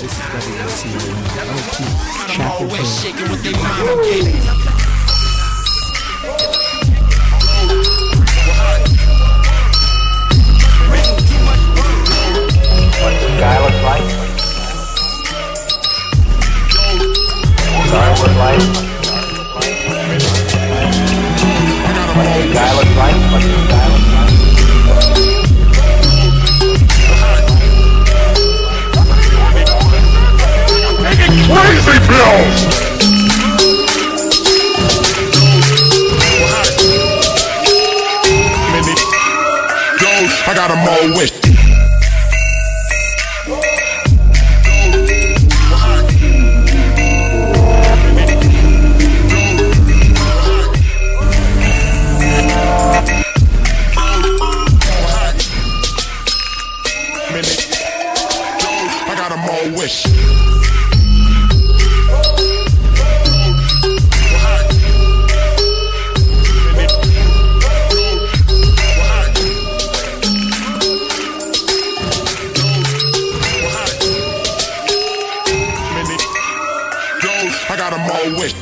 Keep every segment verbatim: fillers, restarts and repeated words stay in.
This is W C O L P Chapter shaking with their mama gave. What the sky looks like? Stars look like? What the sky looks like? What the sky looks like? Crazy Bills! I got them all wish. I got them all wish. I got them all wish.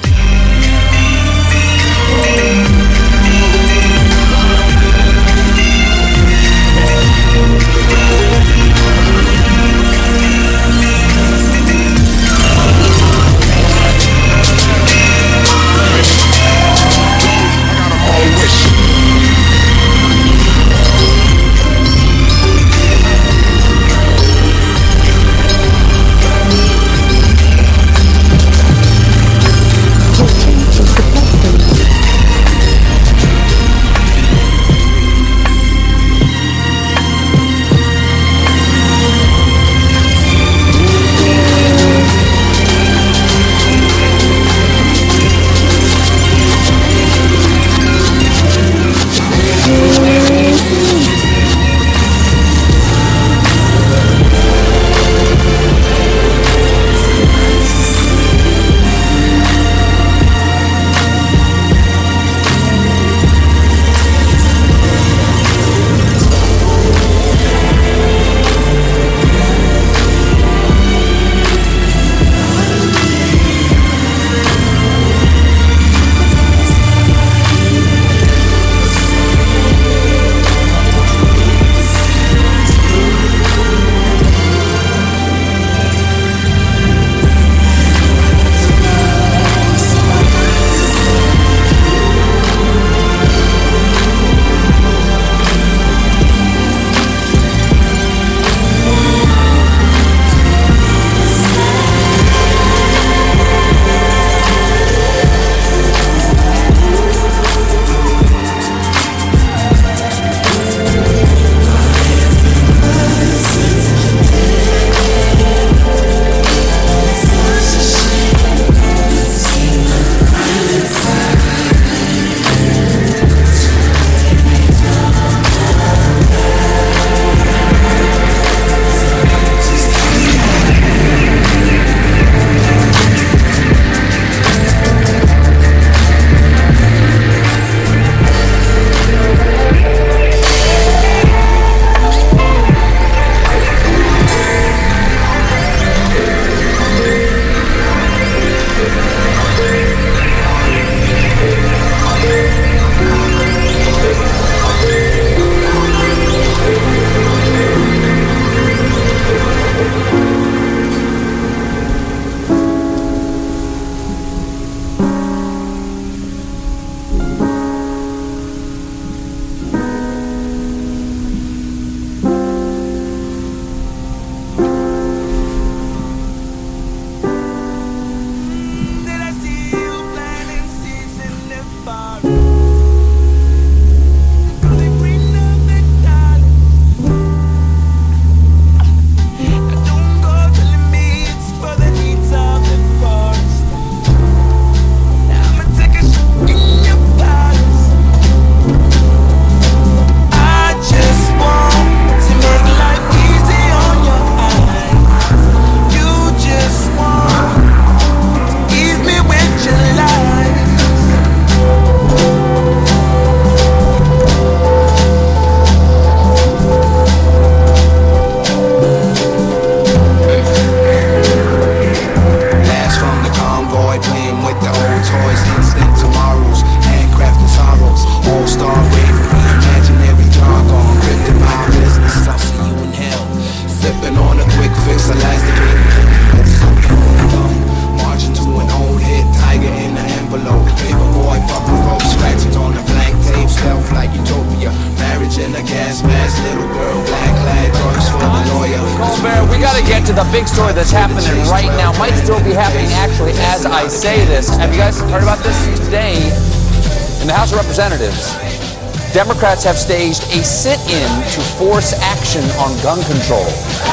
get to the big story that's happening right now. Might still be happening, actually, as I say this. Have you guys heard about this? Today, in the House of Representatives, Democrats have staged a sit-in to force action on gun control.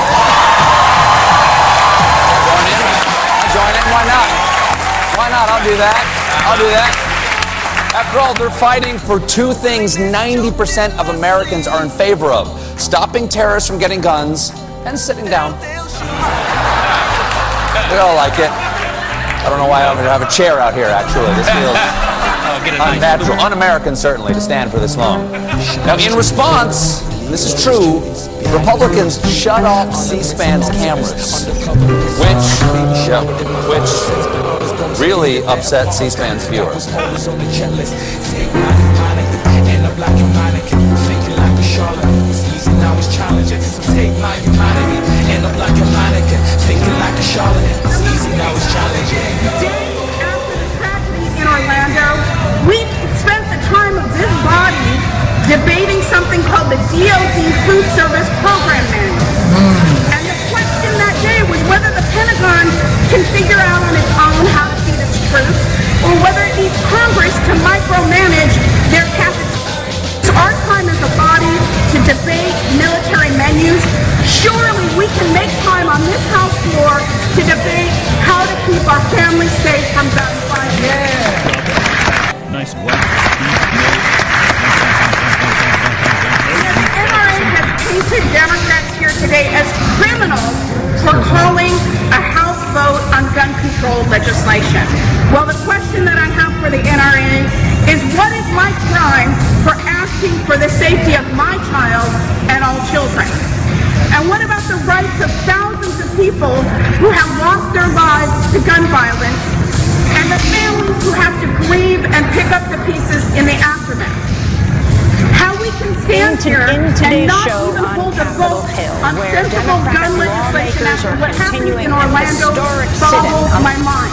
Join in? I'll join in. Why not? Why not? I'll do that. I'll do that. After all, they're fighting for two things ninety percent of Americans are in favor of: stopping terrorists from getting guns and sitting down. We all like it. I don't know why I'm going to have a chair out here, actually. This feels unnatural, un-American, certainly, to stand for this long. Now, in response, and this is true, Republicans shut off C-SPAN's cameras, which, yeah, which really upset C-SPAN's viewers. In Orlando, we spent the time of this body debating something called the D O D Food Service Program Manual. And the question that day was whether the Pentagon can figure out on its own how to feed its troops, or whether it needs Congress to micromanage their cafeteria. It's our time as a body to debate military menus. Surely we can make time on this House floor to debate how to keep our families safe from gunfire. Yeah. Nice work. The N R A has painted Democrats here today as criminals for calling a House vote on gun control legislation. Well, the question that I have for the N R A is, what is my crime for asking for the safety of my child and all children? And what about the rights of thousands of people who have lost their lives to gun violence, and the families who have to grieve and pick up the pieces in the aftermath? How we can stand in, here in and not show even on hold a Capitol vote Hill, on where sensible gun Democratic legislation lawmakers after are what happened continuing in an Orlando historic boggles sit-in. my mind.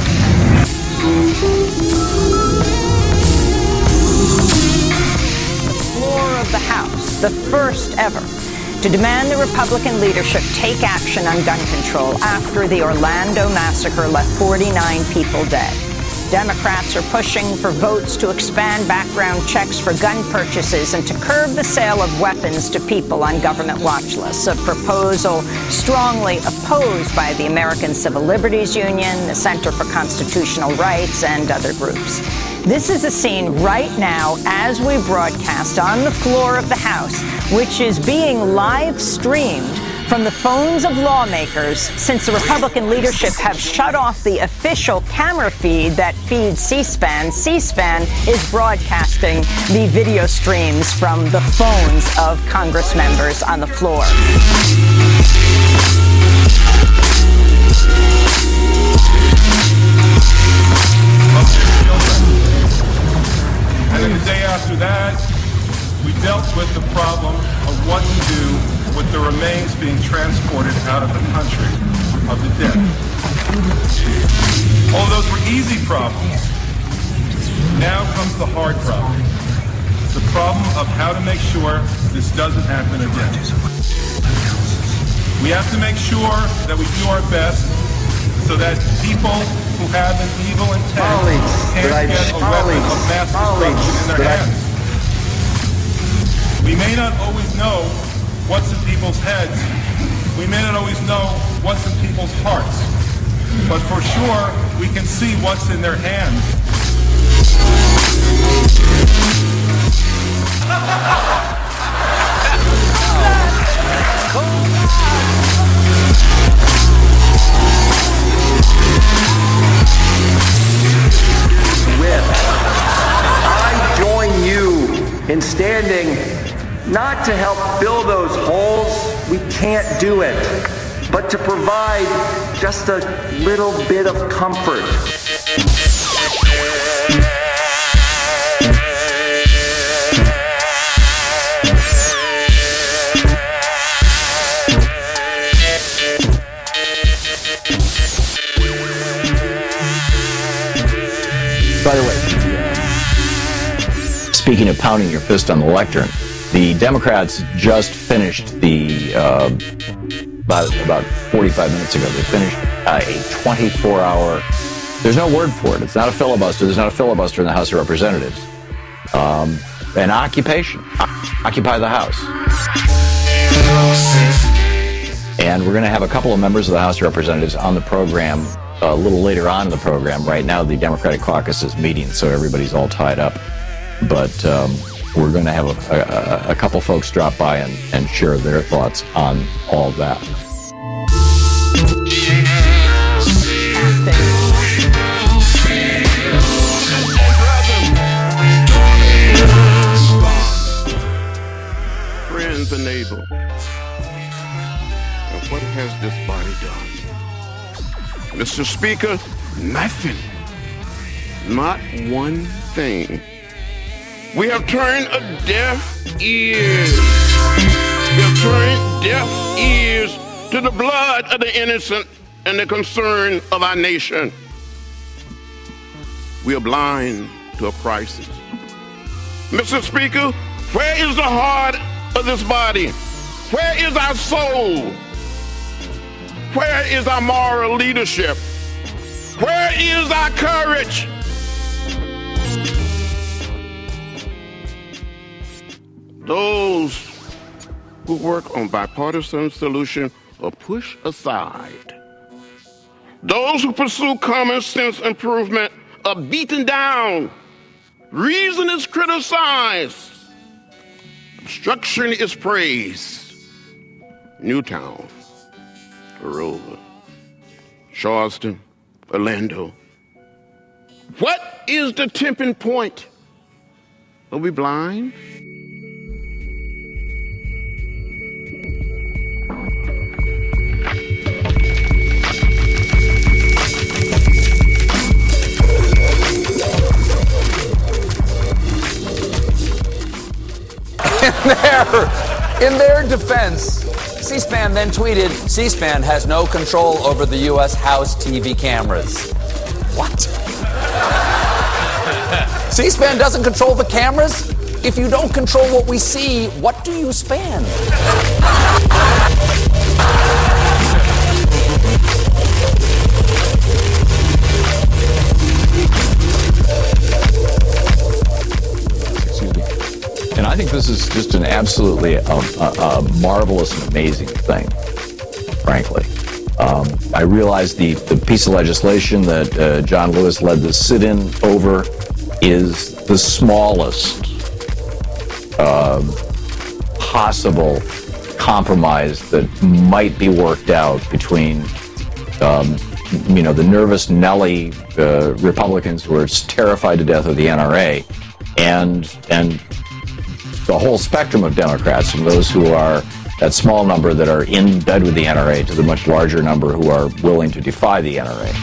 The floor of the House, the first ever, to demand the Republican leadership take action on gun control after the Orlando massacre left forty-nine people dead. Democrats are pushing for votes to expand background checks for gun purchases and to curb the sale of weapons to people on government watch lists, a proposal strongly opposed by the American Civil Liberties Union, the Center for Constitutional Rights, and other groups. This is a scene right now as we broadcast on the floor of the House, which is being live streamed from the phones of lawmakers since the Republican leadership have shut off the official camera feed that feeds C-SPAN. C-SPAN is broadcasting the video streams from the phones of Congress members on the floor. And then the day after that, we dealt with the problem of what to do with the remains being transported out of the country of the dead. All those were easy problems. Now comes the hard problem. The problem of how to make sure this doesn't happen again. We have to make sure that we do our best so that people who have an evil intent can't get a weapon of mass destruction in their hands. We may not always know what's in people's heads. We may not always know what's in people's hearts. But for sure, we can see what's in their hands. I join you in standing not to help fill those holes, we can't do it, but to provide just a little bit of comfort. By the way, speaking of pounding your fist on the lectern, the Democrats just finished the uh, about, about forty-five minutes ago. They finished uh, a twenty-four hour, there's no word for it. It's not a filibuster. There's not a filibuster in the House of Representatives. Um, an occupation. Occupy the House. And we're going to have a couple of members of the House of Representatives on the program a little later on in the program. Right now, the Democratic caucus is meeting, so everybody's all tied up. But um, we're going to have a, a, a couple folks drop by and, and share their thoughts on all that. Friends and neighbors, and what has this body done? Mister Speaker, nothing. Not one thing. We have turned a deaf ear. We have turned deaf ears to the blood of the innocent and the concern of our nation. We are blind to a crisis. Mister Speaker, where is the heart of this body? Where is our soul? Where is our moral leadership? Where is our courage? Those who work on bipartisan solutions are pushed aside. Those who pursue common sense improvement are beaten down. Reason is criticized. Obstruction is praised. Newtown, Aurora, Charleston, Orlando. What is the tipping point? Are we blind? In their, in their defense, C-SPAN then tweeted, C-SPAN has no control over the U S House T V cameras. What? C-SPAN doesn't control the cameras? If you don't control what we see, what do you span? And I think this is just an absolutely a, a, a marvelous and amazing thing, frankly. Um, I realize the, the piece of legislation that uh, John Lewis led the sit-in over is the smallest uh, possible compromise that might be worked out between, um, you know, the nervous Nelly uh, Republicans who are terrified to death of the N R A and and the whole spectrum of Democrats, from those who are that small number that are in bed with the N R A to the much larger number who are willing to defy the N R A.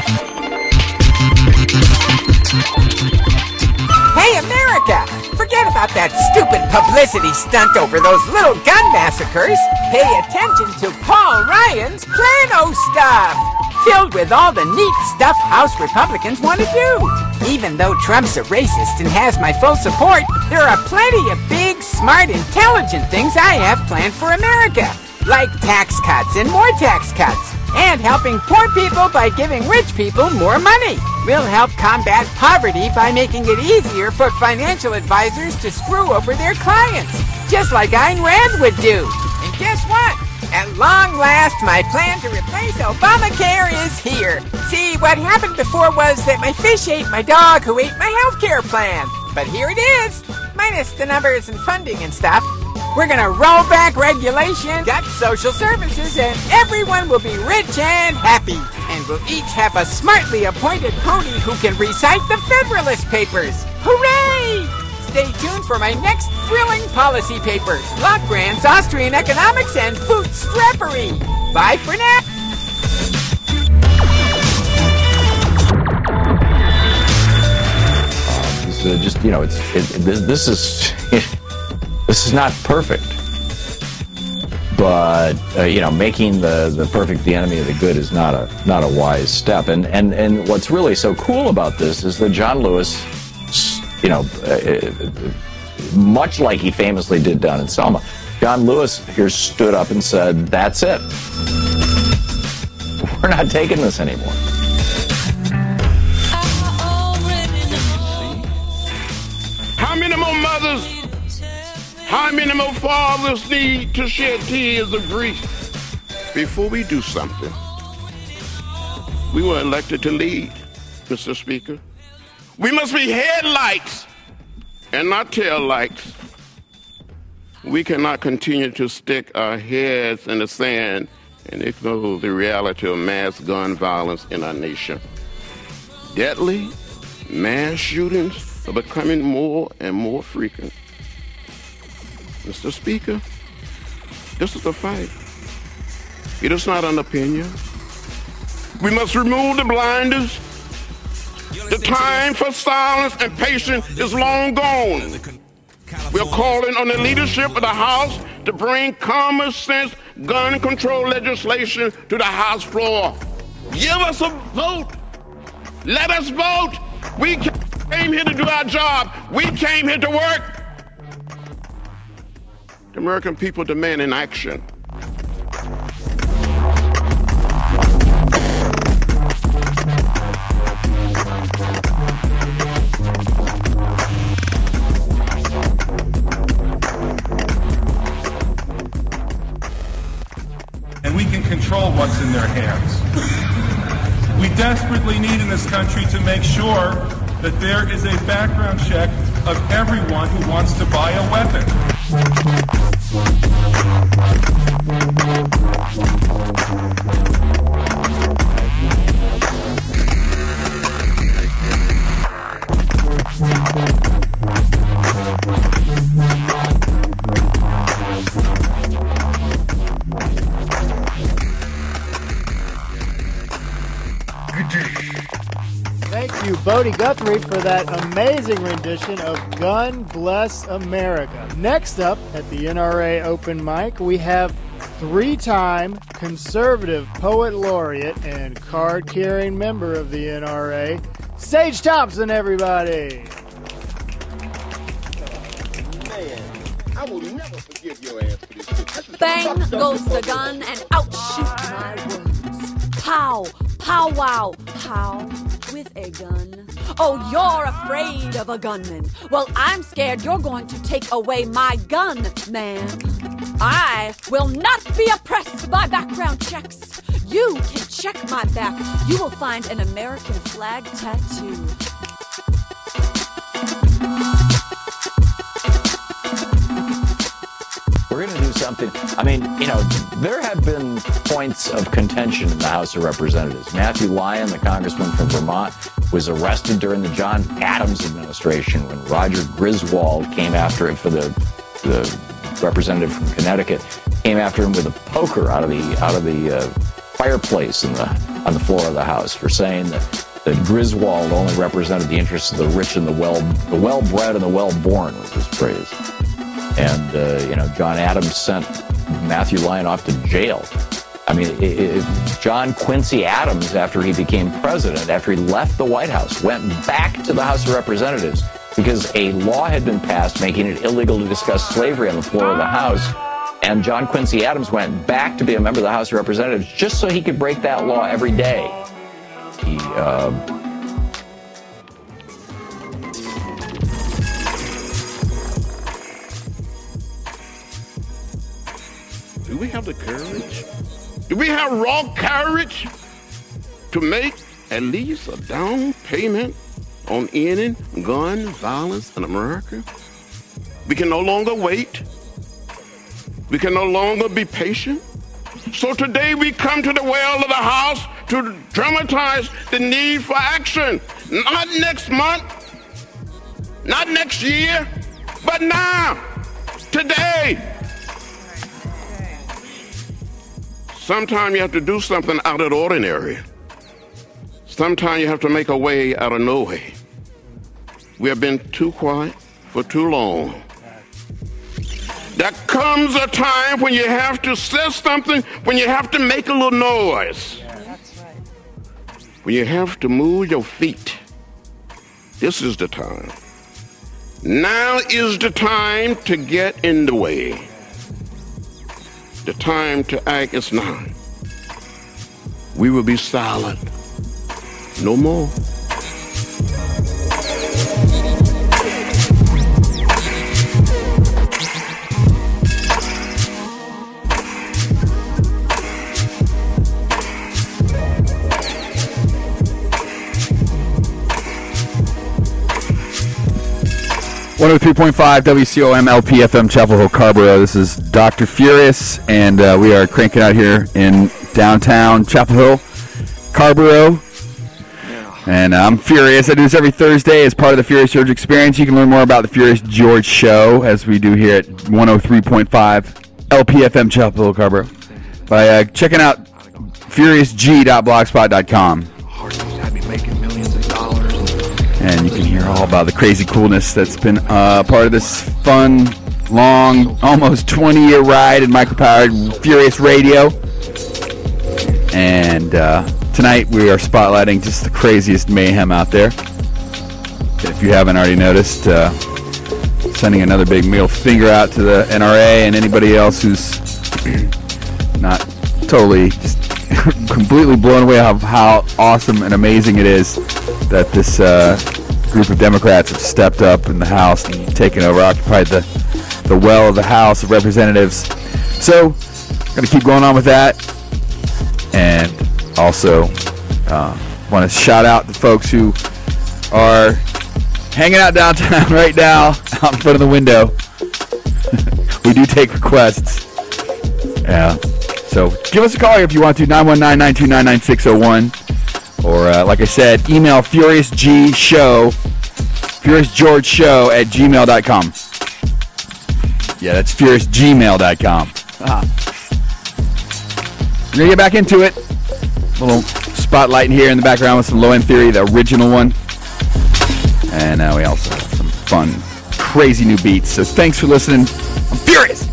Hey, America! Forget about that stupid publicity stunt over those little gun massacres. Pay attention to Paul Ryan's Plano stuff, filled with all the neat stuff House Republicans want to do. Even though Trump's a racist and has my full support, there are plenty of big, smart, intelligent things I have planned for America, like tax cuts and more tax cuts, and helping poor people by giving rich people more money. We'll help combat poverty by making it easier for financial advisors to screw over their clients, just like Ayn Rand would do. And guess what? At long last, my plan to replace Obamacare is here. See, what happened before was that my fish ate my dog who ate my health care plan. But here it is, minus the numbers and funding and stuff. We're gonna roll back regulation, gut social services, and everyone will be rich and happy. And we'll each have a smartly appointed pony who can recite the Federalist Papers. Hooray! Stay tuned for my next thrilling policy papers, Lock Grants, Austrian economics, and bootstrappery. Bye for now. Uh, this is just, you know, it's it, this, this is this is not perfect, but uh, you know, making the the perfect the enemy of the good is not a not a wise step. And and and what's really so cool about this is that John Lewis, you know, uh, much like he famously did down in Selma, John Lewis here stood up and said, that's it. We're not taking this anymore. How many more mothers, how many more fathers need to shed tears of grief before we do something? We were elected to lead, Mister Speaker. We must be headlights and not tail lights. We cannot continue to stick our heads in the sand and ignore the reality of mass gun violence in our nation. Deadly mass shootings are becoming more and more frequent. Mister Speaker, this is a fight. It is not an opinion. We must remove the blinders. The time for silence and patience is long gone. We're calling on the leadership of the House to bring common sense gun control legislation to the House floor. Give us a vote. Let us vote. We came here to do our job. We came here to work. The American people demand an action. And we can control what's in their hands. We desperately need in this country to make sure that there is a background check of everyone who wants to buy a weapon. Thank you, Bodie Guthrie, for that amazing rendition of Gun Bless America. Next up at the N R A Open Mic, we have three-time conservative poet laureate and card-carrying member of the N R A, Sage Thompson, everybody. Man, I will never forgive your ass for this. Bang goes the gun and out shoot my words. Pow, pow, wow, pow. With a gun. Oh, you're afraid of a gunman. Well, I'm scared you're going to take away my gun, man. I will not be oppressed by background checks. You can check my back. You will find an American flag tattoo. We're going to do something. I mean, you know, there have been points of contention in the House of Representatives. Matthew Lyon, the congressman from Vermont, was arrested during the John Adams administration when Roger Griswold came after him for the, the representative from Connecticut, came after him with a poker out of the out of the uh, fireplace in the on the floor of the House for saying that that Griswold only represented the interests of the rich and the well the well-bred and the well-born was his phrase. And, uh, you know, John Adams sent Matthew Lyon off to jail. I mean, it, it, John Quincy Adams, after he became president, after he left the White House, went back to the House of Representatives because a law had been passed making it illegal to discuss slavery on the floor of the House. And John Quincy Adams went back to be a member of the House of Representatives just so he could break that law every day. He... Uh, Do we have the courage? Do we have raw courage to make at least a down payment on ending gun violence in America? We can no longer wait. We can no longer be patient. So today we come to the well of the House to dramatize the need for action. Not next month, not next year, but now, today. Sometimes you have to do something out of the ordinary. Sometimes you have to make a way out of no way. We have been too quiet for too long. There comes a time when you have to say something, when you have to make a little noise. When you have to move your feet. This is the time. Now is the time to get in the way. The time to act is now. We will be silent. No more. one oh three point five W C O M L P F M Chapel Hill, Carrboro. This is Doctor Furious, and uh, we are cranking out here in downtown Chapel Hill, Carrboro. And uh, I'm Furious. I do this every Thursday as part of the Furious George Experience. You can learn more about the Furious George Show as we do here at one oh three point five L P F M Chapel Hill, Carrboro by uh, checking out furious g dot blogspot dot com. And you can hear all about the crazy coolness that's been uh, part of this fun, long, almost twenty-year ride in micropowered Furious Radio. And uh, tonight we are spotlighting just the craziest mayhem out there. If you haven't already noticed, uh, sending another big middle finger out to the N R A and anybody else who's not totally, just completely blown away of how awesome and amazing it is that this uh, group of Democrats have stepped up in the House and taken over, occupied the, the well of the House of Representatives. So, going to keep going on with that. And also, uh, want to shout out the folks who are hanging out downtown right now, out in front of the window. We do take requests. Yeah. So, give us a call here if you want to, nine one nine, nine two nine, nine six zero one. Or, uh, like I said, email furiousgshow, furiousgeorgeshow at gmail dot com. Yeah, that's furious gmail dot com. Ah. We're going to get back into it. A little spotlighting here in the background with some Low End Theory, the original one. And uh, we also have some fun, crazy new beats. So thanks for listening. I'm Furious!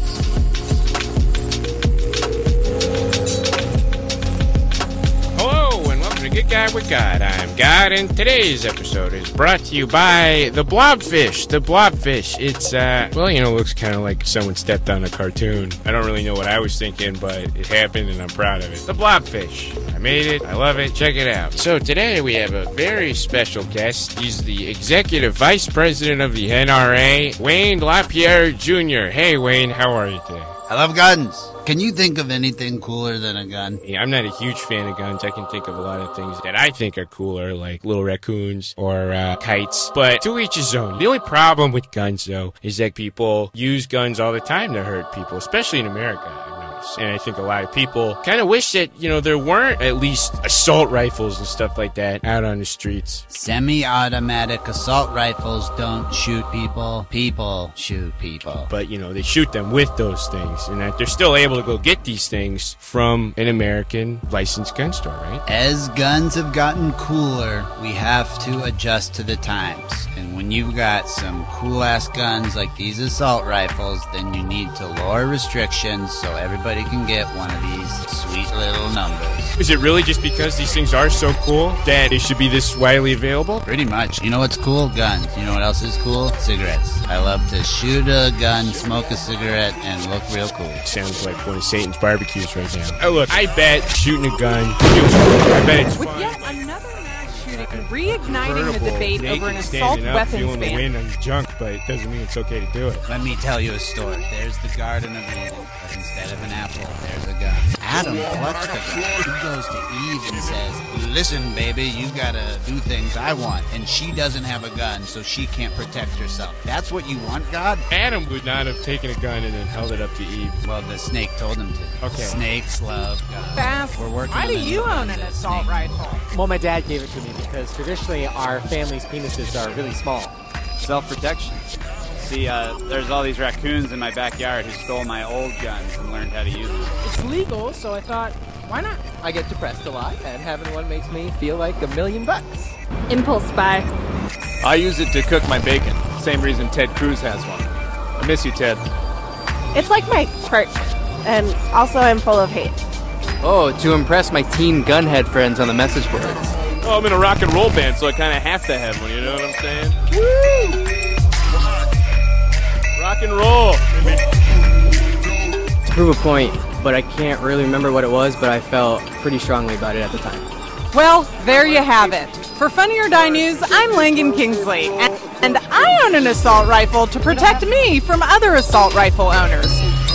Good Guy with God. I'm God, and today's episode is brought to you by the Blobfish. The Blobfish. It's, uh, well, you know, it looks kind of like someone stepped on a cartoon. I don't really know what I was thinking, but it happened, and I'm proud of it. The Blobfish. I made it. I love it. Check it out. So today we have a very special guest. He's the Executive Vice President of the N R A, Wayne LaPierre Junior Hey, Wayne, how are you today? I love guns. Can you think of anything cooler than a gun? Yeah, I'm not a huge fan of guns. I can think of a lot of things that I think are cooler, like little raccoons or uh, kites. But to each his own. The only problem with guns, though, is that people use guns all the time to hurt people, especially in America. And I think a lot of people kind of wish that, you know, there weren't at least assault rifles and stuff like that out on the streets. Semi-automatic assault rifles don't shoot people. People shoot people. But, you know, they shoot them with those things. And that they're still able to go get these things from an American licensed gun store, right? As guns have gotten cooler, we have to adjust to the times. And when you've got some cool-ass guns like these assault rifles, then you need to lower restrictions so everybody can get one of these sweet little numbers. Is it really just because these things are so cool that they should be this widely available? Pretty much. You know what's cool? Guns. You know what else is cool? Cigarettes. I love to shoot a gun, smoke a cigarette, and look real cool. Sounds like one of Satan's barbecues right now. Oh, look, I bet shooting a gun feels cool. I bet it's With fun. yet another mass shooting, reigniting the debate Naked, over an assault standing up, weapons feeling the ban. wind on your junk, but it doesn't mean it's okay to do it. Let me tell you a story. There's the Garden of Eden, but instead of an apple, there's a gun. Adam plucks the gun. He goes to Eve and says, listen, baby, you gotta do things I want. And she doesn't have a gun, so she can't protect herself. That's what you want, God? Adam would not have taken a gun and then held it up to Eve. Well, the snake told him to. Okay. Snakes love guns. Fast. We're working Why on do a you new own an one. assault rifle? Well, my dad gave it to me because traditionally our family's penises are really small. Self-protection. See, uh, there's all these raccoons in my backyard who stole my old guns and learned how to use them. It's legal, so I thought, why not? I get depressed a lot, and having one makes me feel like a million bucks. Impulse buy. I use it to cook my bacon. Same reason Ted Cruz has one. I miss you, Ted. It's like my quirk, and also I'm full of hate. Oh, to impress my teen gunhead friends on the message boards. Oh, I'm in a rock and roll band, so I kind of have to have one, you know what I'm saying? Woo! Rock and roll! To prove a point, but I can't really remember what it was, but I felt pretty strongly about it at the time. Well, there you have it. For Funny or Die News, I'm Langan Kingsley, and, and I own an assault rifle to protect me from other assault rifle owners.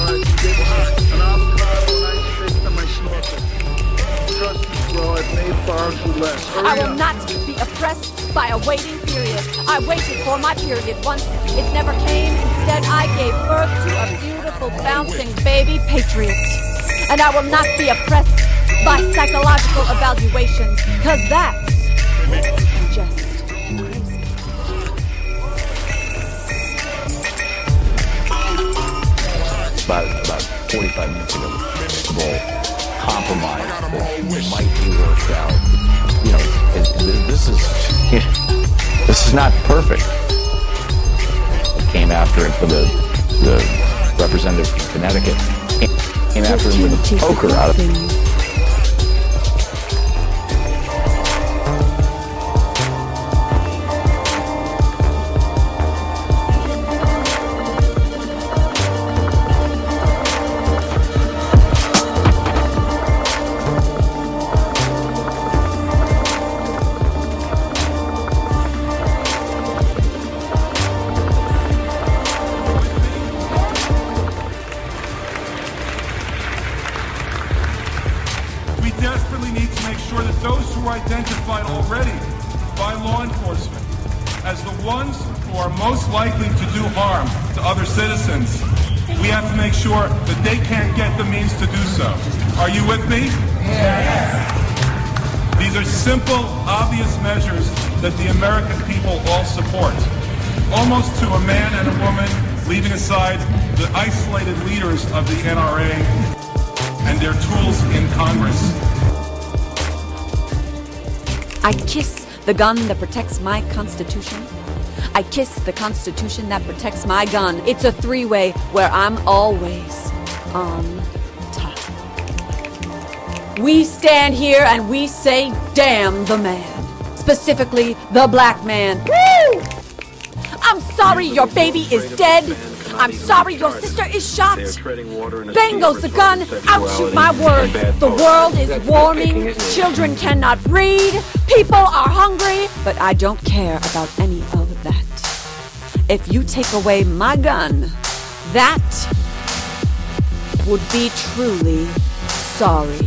I will not be oppressed by a waiting period. I waited for my period once. It never came. Instead, I gave birth to a beautiful, bouncing baby patriot. And I will not be oppressed by psychological evaluations, because that's just crazy. About, about forty-five minutes ago, the compromise that might be worked out. You know, it, it, this is you know, this is not perfect. It came after it for the the representative from Connecticut. It came after him with a poker out of it. Identified already by law enforcement as the ones who are most likely to do harm to other citizens, we have to make sure that they can't get the means to do so. Are you with me? Yes. These are simple, obvious measures that the American people all support. Almost to a man and a woman, leaving aside the isolated leaders of the N R A and their tools in Congress. I kiss the gun that protects my Constitution. I kiss the Constitution that protects my gun. It's a three-way where I'm always on top. We stand here and we say, damn the man. Specifically, the black man. Woo! I'm sorry your baby is dead. I'm sorry your sister is shot. Bang goes the gun, outshoot my words. The world is warming, children cannot read, people are hungry, but I don't care about any of that. If you take away my gun, that would be truly sorry.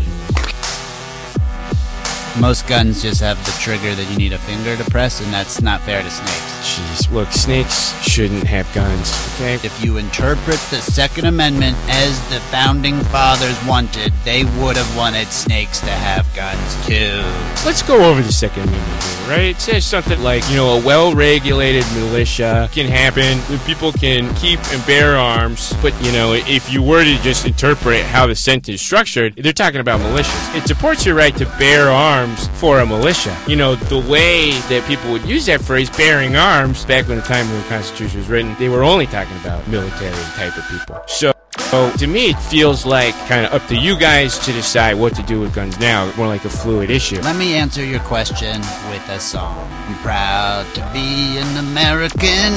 Most guns just have the trigger that you need a finger to press, and that's not fair to snakes. Jeez, look, snakes shouldn't have guns, okay? If you interpret the Second Amendment as the Founding Fathers wanted, they would have wanted snakes to have guns too. Let's go over the Second Amendment here, right? It says something like, you know, a well-regulated militia can happen, people can keep and bear arms, but, you know, if you were to just interpret how the sentence is structured, they're talking about militias. It supports your right to bear arms for a militia. You know, the way that people would use that phrase, bearing arms, back when the time when the Constitution was written, they were only talking about military type of people. So, so to me, it feels like kind of up to you guys to decide what to do with guns now, more like a fluid issue. Let me answer your question with a song. I'm proud to be an American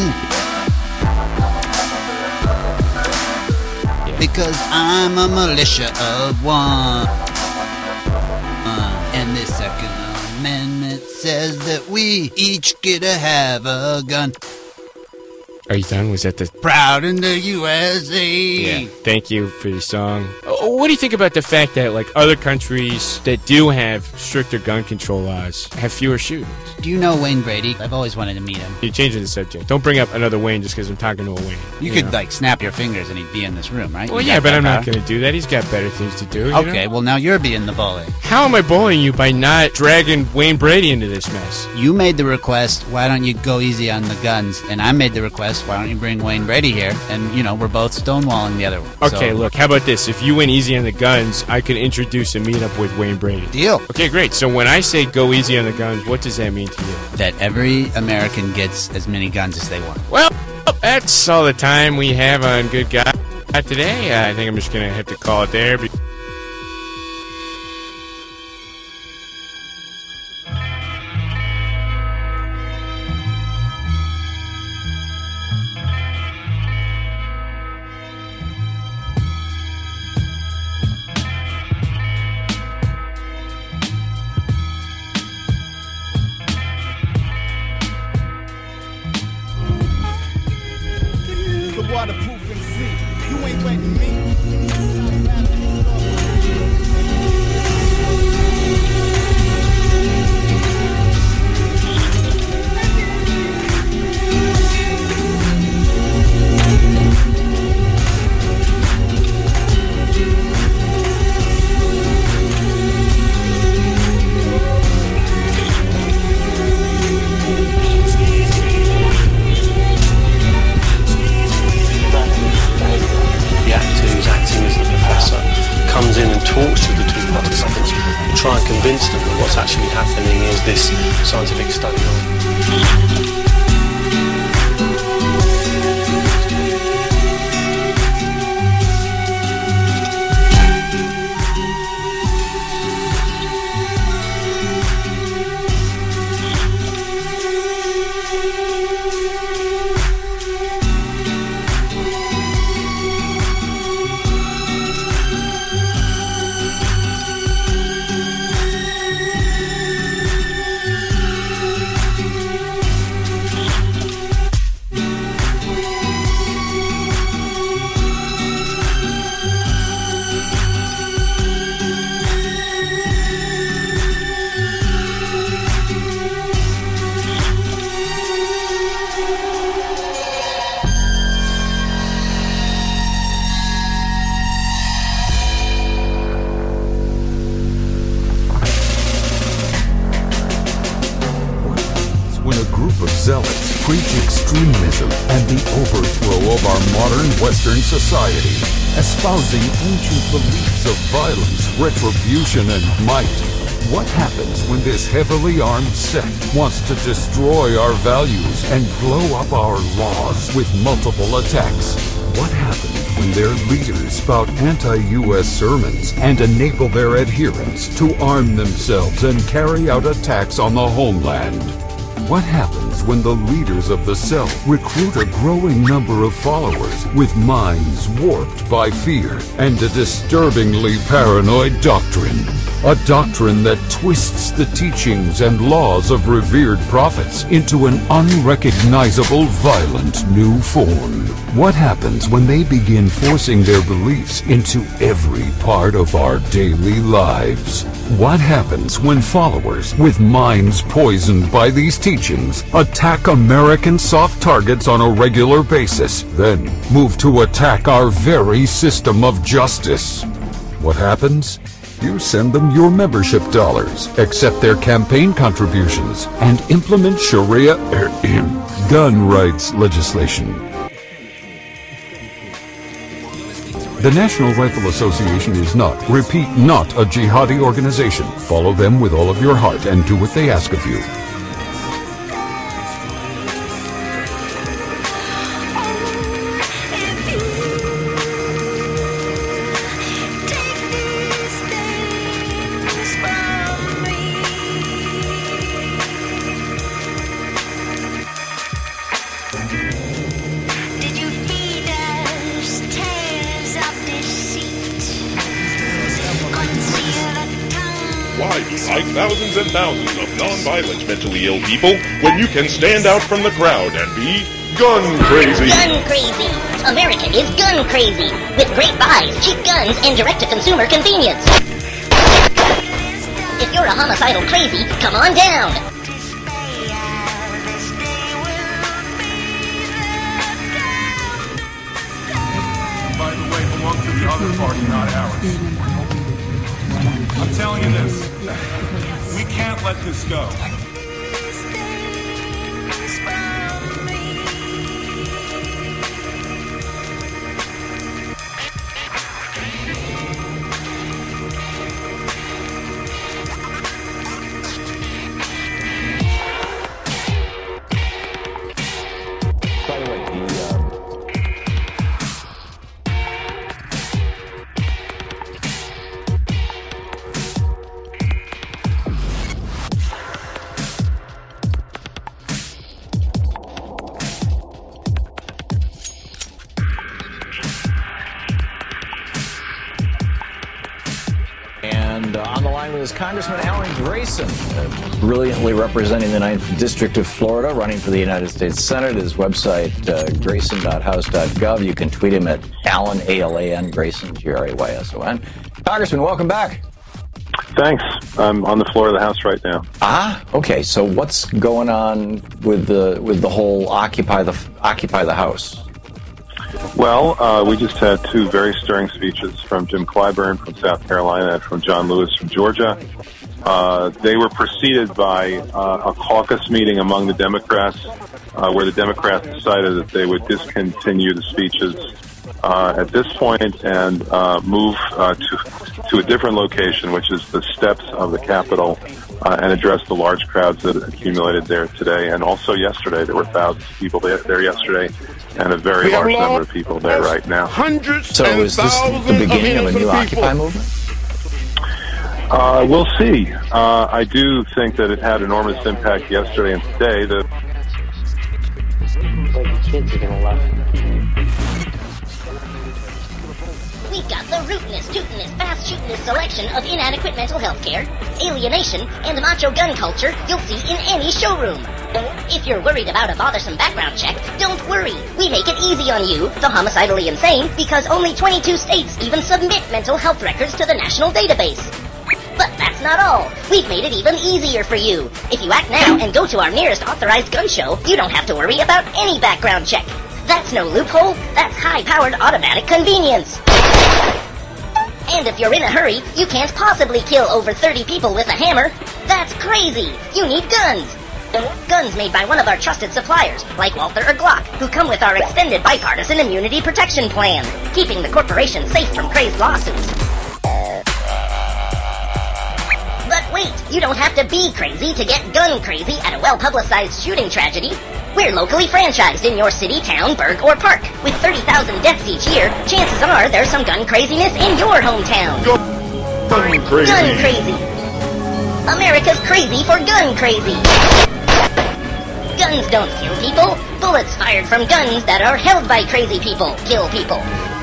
because I'm a militia of one. And the Second Amendment says that we each get to have a gun. Are you done? Was that the... Proud in the U S A. Yeah, thank you for your song. What do you think about the fact that, like, other countries that do have stricter gun control laws have fewer shootings? Do you know Wayne Brady? I've always wanted to meet him. You're changing the subject. Don't bring up another Wayne just because I'm talking to a Wayne. You, you could, know? like, snap your fingers and he'd be in this room, right? Well, you yeah, but I'm not going to do that. He's got better things to do. Okay, you know? Well, now you're being the bully. How am I bullying you by not dragging Wayne Brady into this mess? You made the request, why don't you go easy on the guns? And I made the request, why don't you bring Wayne Brady here? And, you know, we're both stonewalling the other one. Okay, so, look, how about this? If you went easy on the guns, I could introduce a meetup with Wayne Brady. Deal. Okay, great. So when I say go easy on the guns, what does that mean to you? That every American gets as many guns as they want. Well, that's all the time we have on Good God today. Uh, I think I'm just going to have to call it there. and talks to the two participants to try and convince them that what's actually happening is this scientific study on. Zealots preach extremism and the overthrow of our modern Western society, espousing ancient beliefs of violence, retribution, and might. What happens when this heavily armed sect wants to destroy our values and blow up our laws with multiple attacks? What happens when their leaders spout anti-U S sermons and enable their adherents to arm themselves and carry out attacks on the homeland? What happens when the leaders of the self recruit a growing number of followers with minds warped by fear and a disturbingly paranoid doctrine? A doctrine that twists the teachings and laws of revered prophets into an unrecognizable, violent new form. What happens when they begin forcing their beliefs into every part of our daily lives? What happens when followers with minds poisoned by these teachings attack American soft targets on a regular basis, then move to attack our very system of justice? What happens? You send them your membership dollars, accept their campaign contributions, and implement Sharia gun rights legislation. The National Rifle Association is not, repeat, not a jihadi organization. Follow them with all of your heart and do what they ask of you. Why be like thousands and thousands of non-violent mentally ill people when you can stand out from the crowd and be gun crazy? Gun crazy! America is gun crazy! With great buys, cheap guns, and direct-to-consumer convenience! If you're a homicidal crazy, come on down! By the way, belong to the other party, not ours. I'm telling you this, we can't let this go. By the way, the, uh... And uh, on the line with us, Congressman Alan Grayson, uh, brilliantly representing the ninth District of Florida, running for the United States Senate. His website, uh, grayson dot house dot gov. You can tweet him at Alan, A L A N, Grayson, G R A Y S O N. Congressman, welcome back. Thanks. I'm on the floor of the House right now. Ah, okay. So what's going on with the with the whole Occupy the Occupy the House? Well, uh, we just had two very stirring speeches from Jim Clyburn from South Carolina and from John Lewis from Georgia. Uh, they were preceded by uh, a caucus meeting among the Democrats uh, where the Democrats decided that they would discontinue the speeches uh, at this point and uh, move uh, to to a different location, which is the steps of the Capitol, uh, and address the large crowds that accumulated there today. And also yesterday, there were thousands of people there, there yesterday, and a very large number of people there right now. Hundreds So and is this thousands the beginning of a innocent new people. Occupy movement? Uh, we'll see. Uh, I do think that it had enormous impact yesterday and today. The kids are gonna love it. We've got the rootinest, tootinest, fast-shootinest selection of inadequate mental health care, alienation, and macho gun culture you'll see in any showroom. If you're worried about a bothersome background check, don't worry. We make it easy on you, the homicidally insane, because only twenty-two states even submit mental health records to the national database. But that's not all. We've made it even easier for you. If you act now and go to our nearest authorized gun show, you don't have to worry about any background check. That's no loophole. That's high-powered automatic convenience. And if you're in a hurry, you can't possibly kill over thirty people with a hammer. That's crazy. You need guns. Guns made by one of our trusted suppliers, like Walther or Glock, who come with our extended bipartisan immunity protection plan, keeping the corporation safe from crazed lawsuits. But wait, you don't have to be crazy to get gun crazy at a well-publicized shooting tragedy. We're locally franchised in your city, town, burg, or park. With thirty thousand deaths each year, chances are there's some gun craziness in your hometown. Gun crazy. Gun crazy. America's crazy for gun crazy. Guns don't kill people. Bullets fired from guns that are held by crazy people kill people.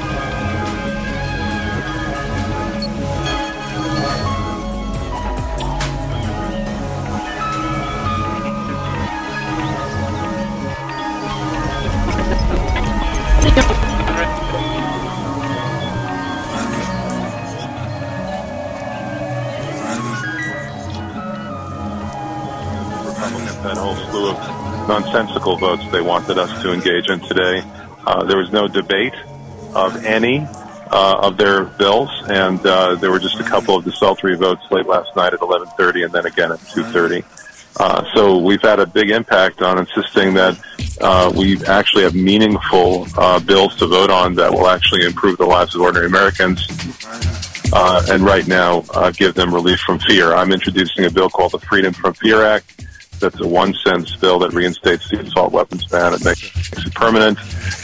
Republicans had a whole slew of nonsensical votes they wanted us to engage in today. Uh, there was no debate of any uh, of their bills, and uh, there were just a couple of desultory votes late last night at eleven thirty and then again at two thirty. Uh, so we've had a big impact on insisting that uh, we actually have meaningful uh, bills to vote on that will actually improve the lives of ordinary Americans, uh, and right now uh, give them relief from fear. I'm introducing a bill called the Freedom from Fear Act. That's a one-cent bill that reinstates the assault weapons ban. It makes it permanent.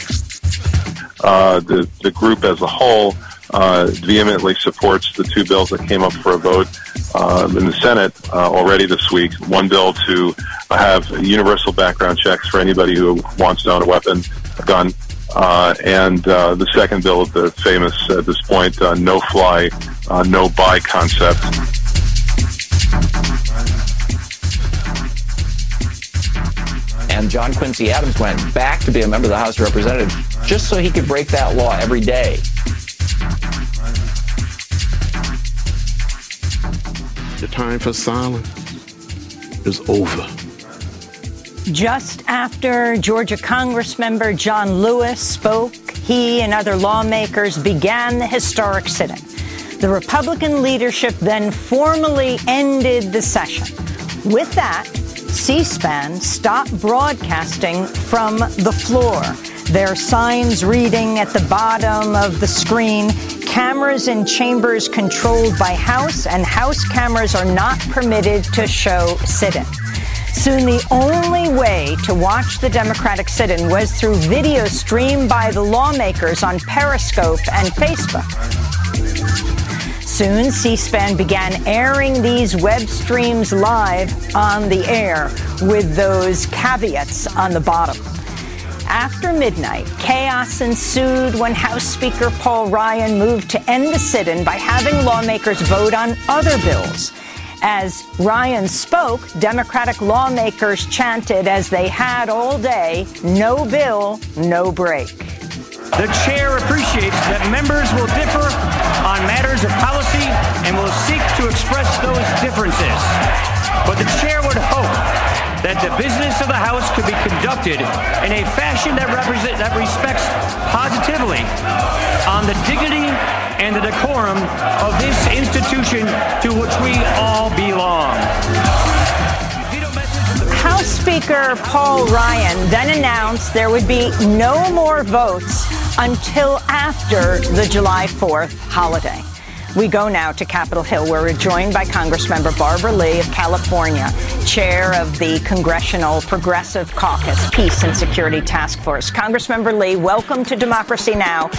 Uh, the, the group as a whole uh, vehemently supports the two bills that came up for a vote uh, in the Senate uh, already this week. One bill to have universal background checks for anybody who wants to own a weapon, a gun, uh, and uh, the second bill, the famous, at this point, uh, no-fly, uh, no-buy concept. And John Quincy Adams went back to be a member of the House of Representatives just so he could break that law every day. The time for silence is over. Just after Georgia Congressmember John Lewis spoke, he and other lawmakers began the historic sit-in. The Republican leadership then formally ended the session. With that, C-SPAN stopped broadcasting from the floor. Their signs reading at the bottom of the screen, cameras in chambers controlled by House, and House cameras are not permitted to show sit-in. Soon the only way to watch the Democratic sit-in was through video streamed by the lawmakers on Periscope and Facebook. Soon, C-SPAN began airing these web streams live on the air with those caveats on the bottom. After midnight, chaos ensued when House Speaker Paul Ryan moved to end the sit-in by having lawmakers vote on other bills. As Ryan spoke, Democratic lawmakers chanted, as they had all day, "No bill, no break." The chair appreciates that members will differ on matters of policy and will seek to express those differences. But the chair would hope that the business of the House could be conducted in a fashion that represent, that respects positively on the dignity and the decorum of this institution to which we all belong. House Speaker Paul Ryan then announced there would be no more votes until after the July fourth holiday. We go now to Capitol Hill, where we're joined by Congressmember Barbara Lee of California, chair of the Congressional Progressive Caucus Peace and Security Task Force. Congressmember Lee, welcome to Democracy Now!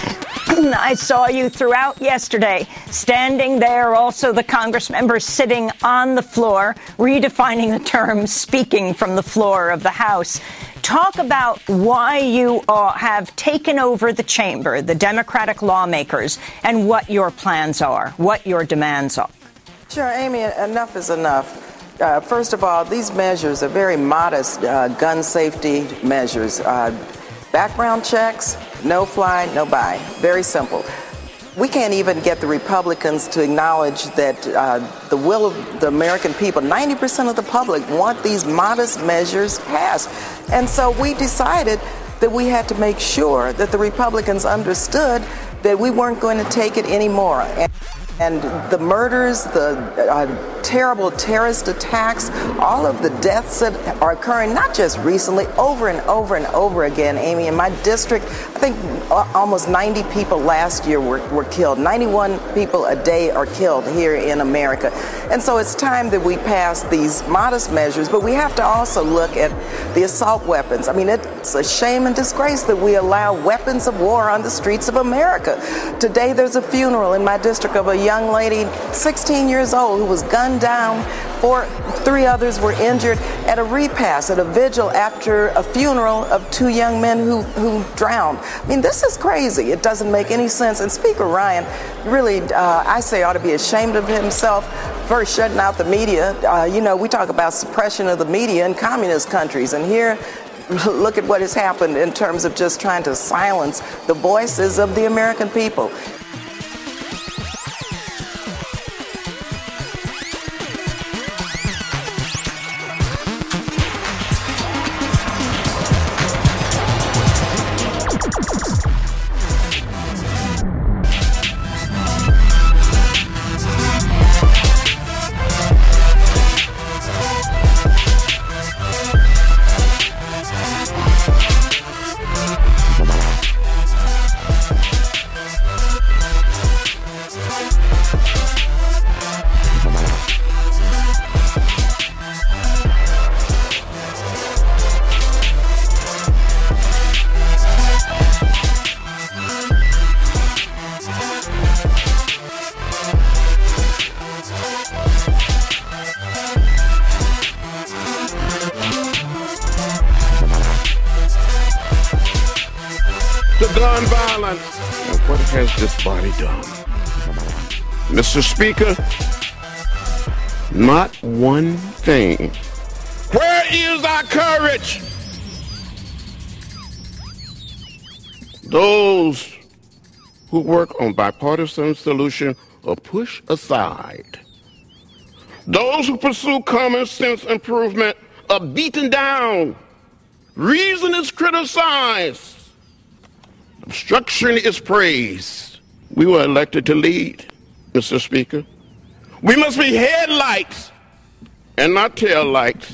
I saw you throughout yesterday, standing there, also the Congress members sitting on the floor, redefining the term speaking from the floor of the House. Talk about why you uh, have taken over the chamber, the Democratic lawmakers, and what your plans are, what your demands are. Sure, Amy, enough is enough. Uh, first of all, these measures are very modest uh, gun safety measures. Uh, background checks, no fly, no buy. Very simple. We can't even get the Republicans to acknowledge that uh, the will of the American people, ninety percent of the public, want these modest measures passed. And so we decided that we had to make sure that the Republicans understood that we weren't going to take it anymore. And And the murders, the uh, terrible terrorist attacks, all of the deaths that are occurring, not just recently, over and over and over again, Amy. In my district, I think almost ninety people last year were, were killed. ninety-one people a day are killed here in America. And so it's time that we pass these modest measures, but we have to also look at the assault weapons. I mean, it's a shame and disgrace that we allow weapons of war on the streets of America. Today there's a funeral in my district of a young young lady, sixteen years old, who was gunned down. Four, three others were injured at a repast, at a vigil after a funeral of two young men who, who drowned. I mean, this is crazy. It doesn't make any sense. And Speaker Ryan really, uh, I say, ought to be ashamed of himself for shutting out the media. Uh, you know, we talk about suppression of the media in communist countries, and here, look at what has happened in terms of just trying to silence the voices of the American people. Gun violence. And what has this body done? Mister Speaker, not one thing. Where is our courage? Those who work on bipartisan solution are pushed aside. Those who pursue common sense improvement are beaten down. Reason is criticized. Obstruction is praised. We were elected to lead, Mister Speaker. We must be headlights and not tail lights.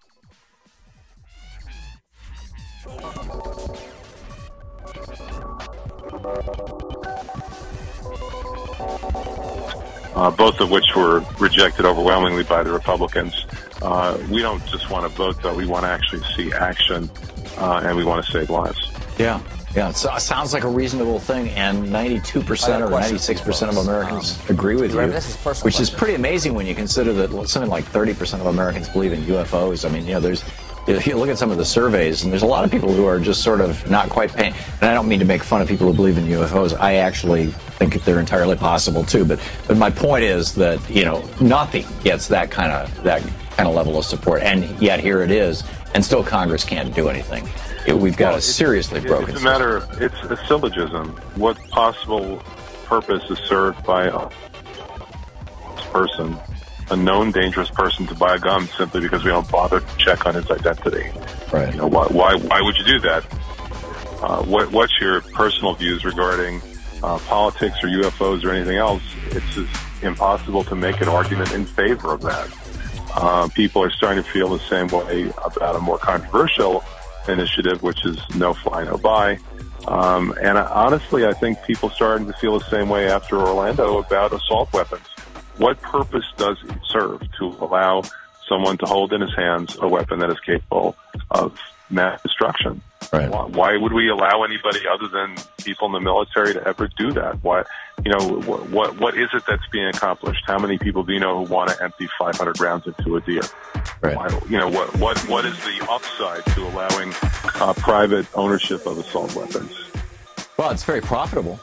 Uh, both of which were rejected overwhelmingly by the Republicans. Uh, we don't just want to vote, though. We want to actually see action, uh, and we want to save lives. Yeah. Yeah, it sounds like a reasonable thing, and ninety-two percent or ninety-six percent of Americans um, agree with you, is which is pretty amazing when you consider that something like thirty percent of Americans believe in U F Os. I mean, you know, there's, you look at some of the surveys, and there's a lot of people who are just sort of not quite paying, and I don't mean to make fun of people who believe in U F Os. I actually think they're entirely possible, too, but, but my point is that, you know, nothing gets that kind of, that kind of level of support, and yet here it is, and still Congress can't do anything. It, we've got well, a seriously it's, broken It's a matter of, it's a syllogism. What possible purpose is served by a person, a known dangerous person, to buy a gun simply because we don't bother to check on his identity? Right. You know, why, why, why would you do that? Uh, what, what's your personal views regarding uh, politics or U F Os or anything else? It's just impossible to make an argument in favor of that. Uh, people are starting to feel the same way about a more controversial initiative, which is no fly, no buy. Um, and I, honestly, I think people starting to feel the same way after Orlando about assault weapons. What purpose does it serve to allow someone to hold in his hands a weapon that is capable of mass destruction? Right. Why, why would we allow anybody other than people in the military to ever do that? Why, you know, what what, what is it that's being accomplished? How many people do you know who want to empty five hundred rounds into a deer? Right. Why, you know, what what what is the upside to allowing uh, private ownership of assault weapons? Well, it's very profitable.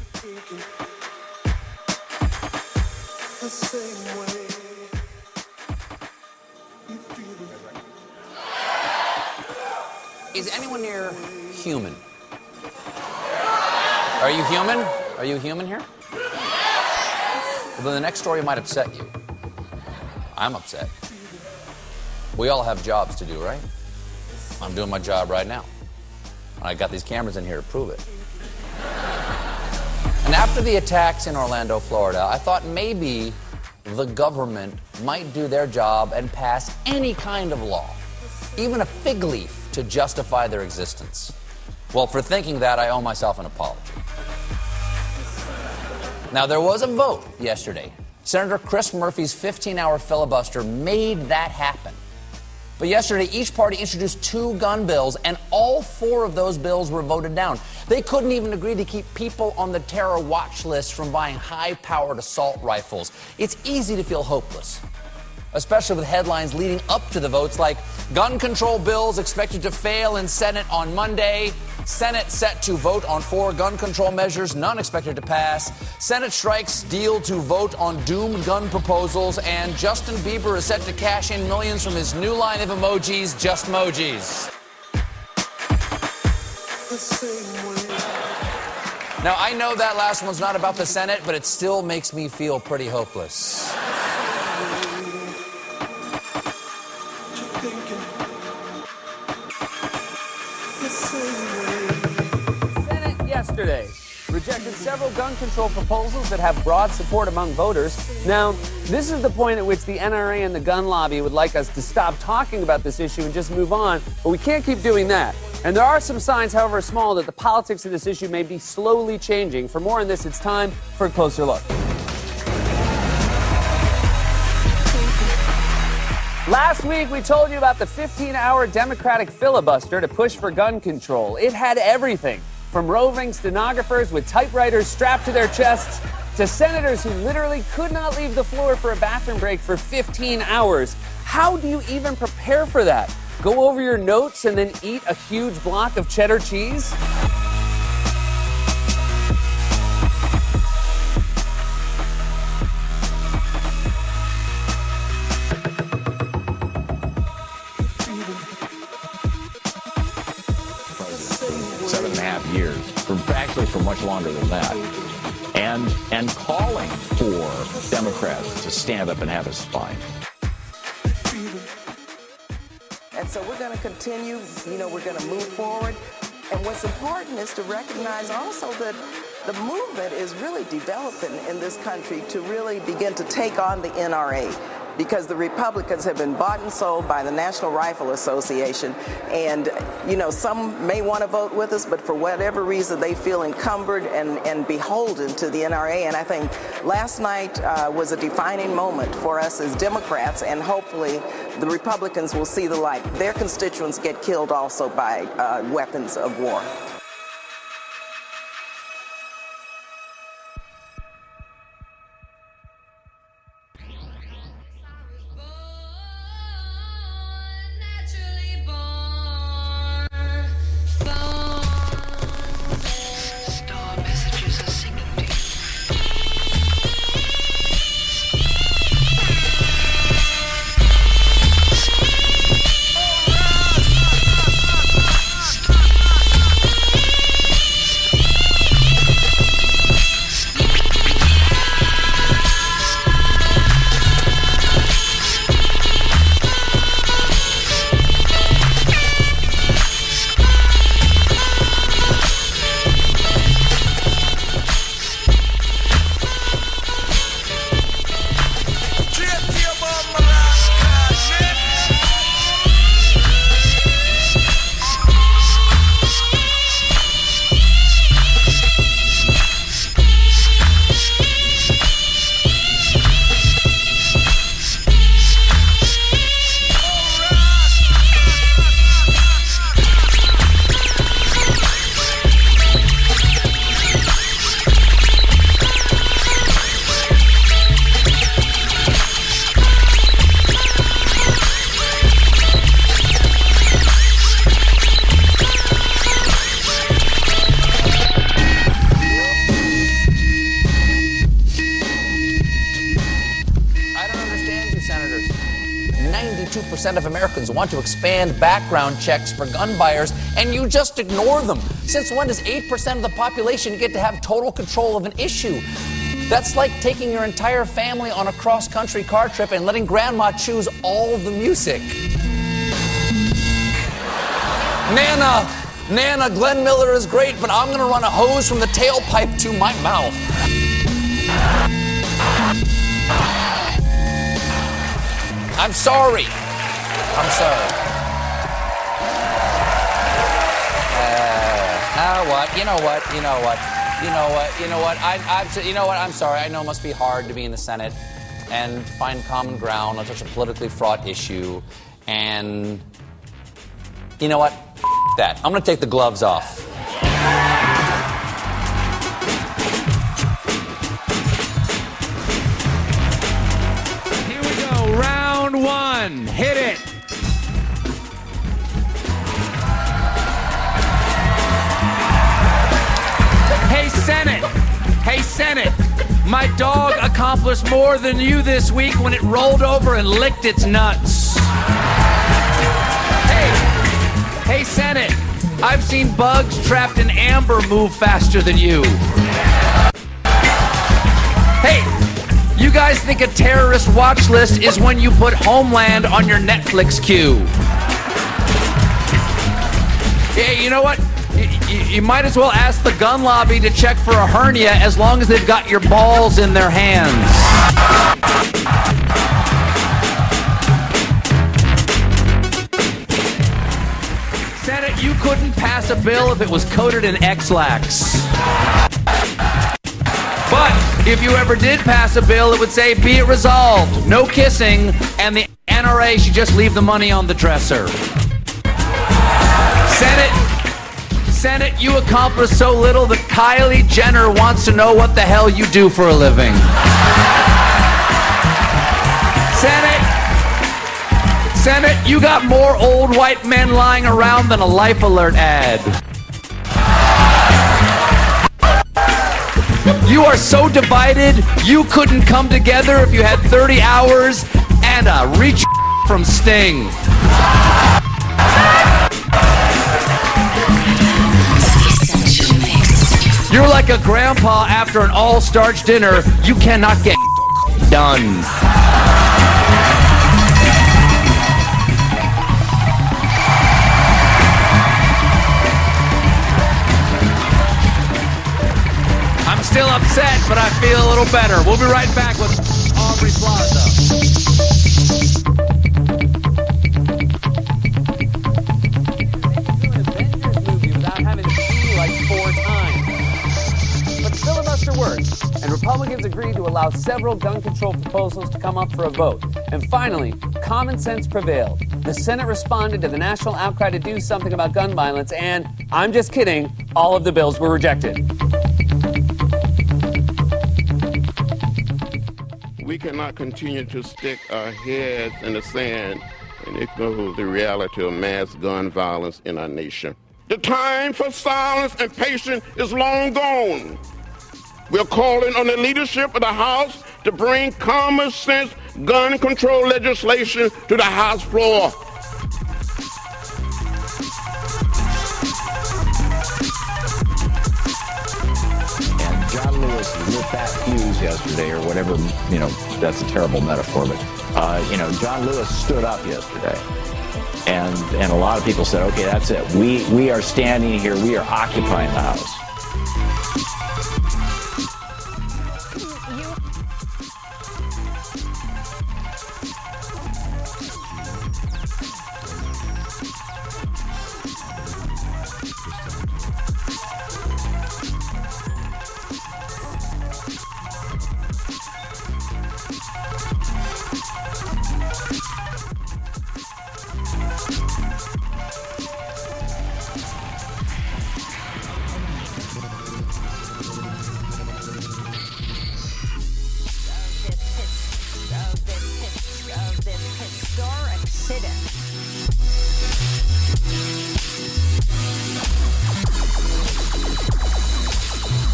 Is anyone here human? Are you human? Are you human here? Well, then the next story might upset you. I'm upset. We all have jobs to do, right? I'm doing my job right now. I got these cameras in here to prove it. And after the attacks in Orlando, Florida, I thought maybe the government might do their job and pass any kind of law, even a fig leaf, to justify their existence. Well, for thinking that, I owe myself an apology. Now, there was a vote yesterday. Senator Chris Murphy's fifteen-hour filibuster made that happen. But yesterday, each party introduced two gun bills, and all four of those bills were voted down. They couldn't even agree to keep people on the terror watch list from buying high-powered assault rifles. It's easy to feel hopeless, especially with headlines leading up to the votes like gun control bills expected to fail in Senate on Monday, Senate set to vote on four gun control measures, none expected to pass, Senate strikes deal to vote on doomed gun proposals, and Justin Bieber is set to cash in millions from his new line of emojis, Just Mojis. Now, I know that last one's not about the Senate, but it still makes me feel pretty hopeless. Senate yesterday rejected several gun control proposals that have broad support among voters. Now, this is the point at which the N R A and the gun lobby would like us to stop talking about this issue and just move on, but we can't keep doing that. And there are some signs, however small, that the politics of this issue may be slowly changing. For more on this, it's time for a closer look. Last week, we told you about the fifteen-hour Democratic filibuster to push for gun control. It had everything, from roving stenographers with typewriters strapped to their chests to senators who literally could not leave the floor for a bathroom break for fifteen hours. How do you even prepare for that? Go over your notes and then eat a huge block of cheddar cheese? Seven and a half years, for, actually for much longer than that, and and calling for Democrats to stand up and have a spine. And so we're going to continue, you know, we're going to move forward. And what's important is to recognize also that the movement is really developing in this country to really begin to take on the N R A, because the Republicans have been bought and sold by the National Rifle Association. And, you know, some may want to vote with us, but for whatever reason, they feel encumbered and, and beholden to the N R A. And I think last night uh, was a defining moment for us as Democrats, and hopefully the Republicans will see the light. Their constituents get killed also by uh, weapons of war. ninety-two percent of Americans want to expand background checks for gun buyers, and you just ignore them. Since when does eight percent of the population get to have total control of an issue? That's like taking your entire family on a cross-country car trip and letting grandma choose all the music. Nana, Nana, Glenn Miller is great, but I'm gonna run a hose from the tailpipe to my mouth. I'm sorry. I'm sorry. Uh, now what? You know what? You know what? You know what? You know what? I, I, you know what? I'm sorry. I know it must be hard to be in the Senate and find common ground on such a politically fraught issue. And you know what? F- that. I'm going to take the gloves off. Here we go. Round one. Hit it. Hey, Senate. Hey, Senate. My dog accomplished more than you this week when it rolled over and licked its nuts. Hey. Hey, Senate. I've seen bugs trapped in amber move faster than you. Hey. You guys think a terrorist watch list is when you put Homeland on your Netflix queue. Yeah, you know what? You, you might as well ask the gun lobby to check for a hernia as long as they've got your balls in their hands. Senate, you couldn't pass a bill if it was coated in X-Lax. But if you ever did pass a bill, it would say, be it resolved, no kissing, and the N R A should just leave the money on the dresser. Senate, Senate, you accomplished so little that Kylie Jenner wants to know what the hell you do for a living. Senate, Senate, you got more old white men lying around than a Life Alert ad. You are so divided, you couldn't come together if you had thirty hours and a reach from Sting. You're like a grandpa after an all-starch dinner. You cannot get done. I'm still upset, but I feel a little better. We'll be right back with Aubrey Plaza. Works, and Republicans agreed to allow several gun control proposals to come up for a vote. And finally, common sense prevailed. The Senate responded to the national outcry to do something about gun violence, and, I'm just kidding, all of the bills were rejected. We cannot continue to stick our heads in the sand and ignore the reality of mass gun violence in our nation. The time for silence and patience is long gone. We're calling on the leadership of the House to bring common sense gun control legislation to the House floor. And John Lewis lit that fuse yesterday, or whatever, you know, that's a terrible metaphor, but, uh, you know, John Lewis stood up yesterday. And and a lot of people said, okay, that's it. We, we are standing here. We are occupying the House.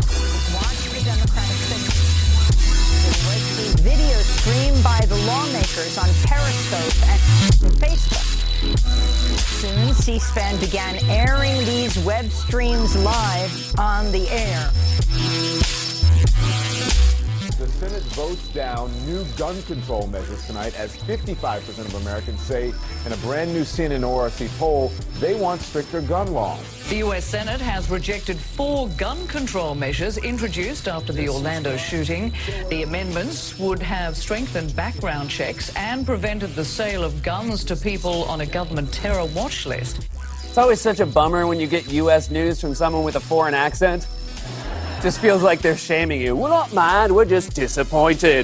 Video streamed by the lawmakers lawmakers on Periscope and Facebook. Soon, C-SPAN began airing these web streams live on the air. The Senate votes down new gun control measures tonight as fifty-five percent of Americans say in a brand new C N N O R C poll they want stricter gun laws. The U S Senate has rejected four gun control measures introduced after the Orlando shooting. The amendments would have strengthened background checks and prevented the sale of guns to people on a government terror watch list. It's always such a bummer when you get U S news from someone with a foreign accent. Just feels like they're shaming you. We're not mad, we're just disappointed.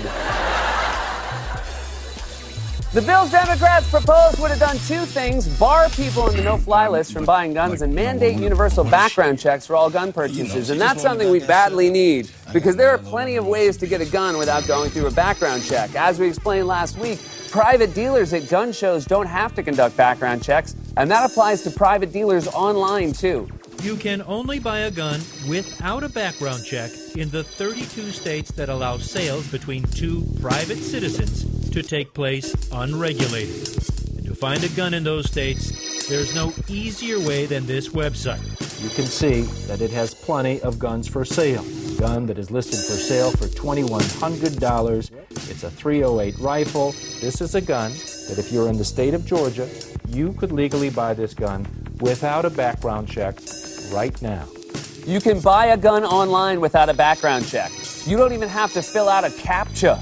The bill's Democrats proposed would have done two things: bar people in the no-fly list from buying guns and mandate universal background checks for all gun purchases. And that's something we badly need, because there are plenty of ways to get a gun without going through a background check. As we explained last week, private dealers at gun shows don't have to conduct background checks, and that applies to private dealers online, too. You can only buy a gun without a background check in the thirty-two states that allow sales between two private citizens to take place unregulated. And to find a gun in those states, there's no easier way than this website. You can see that it has plenty of guns for sale. A gun that is listed for sale for twenty-one hundred dollars. It's a three oh eight rifle. This is a gun that if you're in the state of Georgia, you could legally buy this gun without a background check right now. You can buy a gun online without a background check. You don't even have to fill out a CAPTCHA.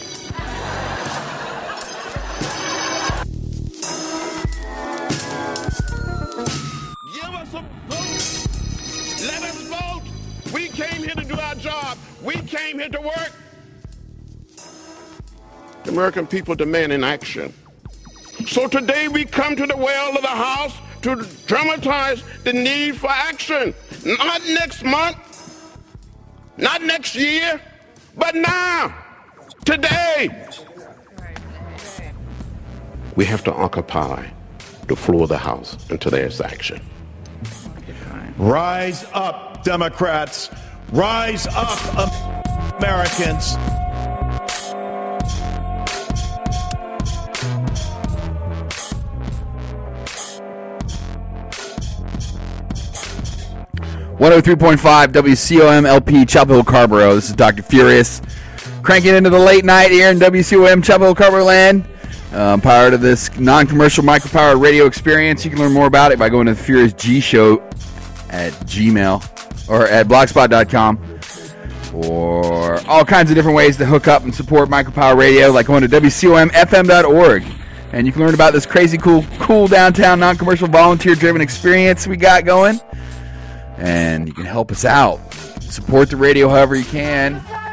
Give us a vote. Let us vote. We came here to do our job. We came here to work. The American people demanding action. So today we come to the well of the House to dramatize the need for action. Not next month, not next year, but now, today. We have to occupy the floor of the House until there's action. Rise up, Democrats. Rise up, Americans. one oh three point five W C O M L P Chapel Hill Carrboro. This is Doctor Furious. Cranking into the late night here in W C O M Chapel Hill Carrboro land. Um, powered to this non-commercial micro-powered radio experience. You can learn more about it by going to the Furious G Show at Gmail or at blogspot dot com. Or all kinds of different ways to hook up and support micro-power radio, like going to W C O M F M dot org. And you can learn about this crazy cool, cool downtown non-commercial volunteer-driven experience we got going. And you can help us out. Support the radio however you can.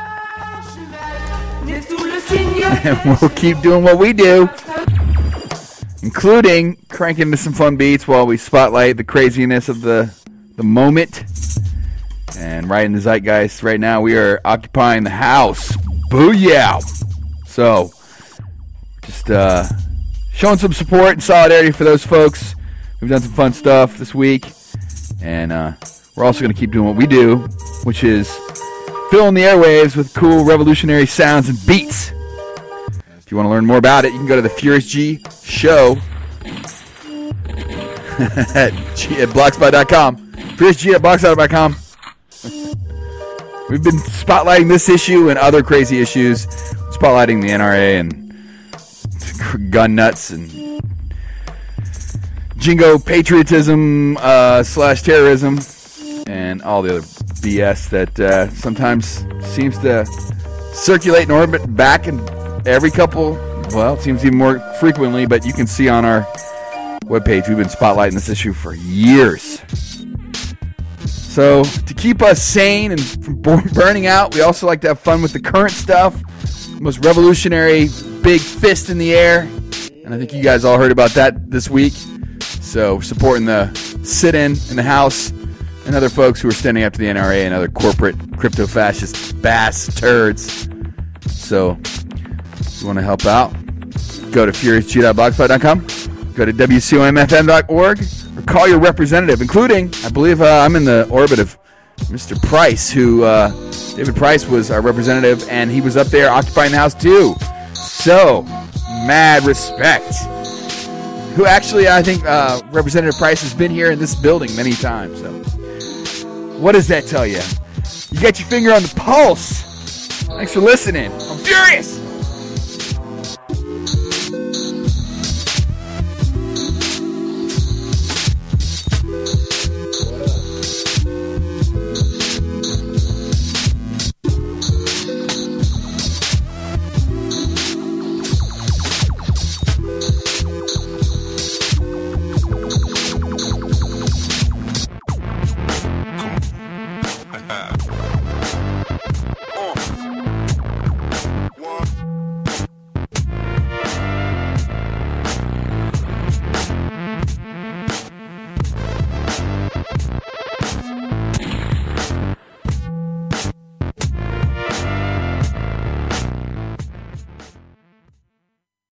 And we'll keep doing what we do, including cranking into some fun beats while we spotlight the craziness of the, the moment. And right in the zeitgeist right now, we are occupying the house. Booyah! So, just uh, showing some support and solidarity for those folks. We've done some fun stuff this week. And uh, we're also going to keep doing what we do, which is filling the airwaves with cool revolutionary sounds and beats. If you want to learn more about it, you can go to the Furious G Show at, G- at blogspot dot com. Furious G at blogspot dot com. We've been spotlighting this issue and other crazy issues, spotlighting the N R A and gun nuts and jingo patriotism uh, slash terrorism and all the other B S that uh, sometimes seems to circulate in orbit back and every couple, well, it seems even more frequently, but you can see on our webpage we've been spotlighting this issue for years. So to keep us sane and from burning out, we also like to have fun with the current stuff. Most revolutionary big fist in the air, and I think you guys all heard about that this week. So supporting the sit-in in the House and other folks who are standing up to the N R A and other corporate crypto-fascist bastards. So if you want to help out, go to furious g dot blogspot dot com, go to W C O M F M dot org, or call your representative, including, I believe uh, I'm in the orbit of Mister Price, who, uh, David Price was our representative, and he was up there occupying the House too. So mad respect. Who actually, I think, uh, Representative Price has been here in this building many times. So, what does that tell you? You got your finger on the pulse. Thanks for listening. I'm furious.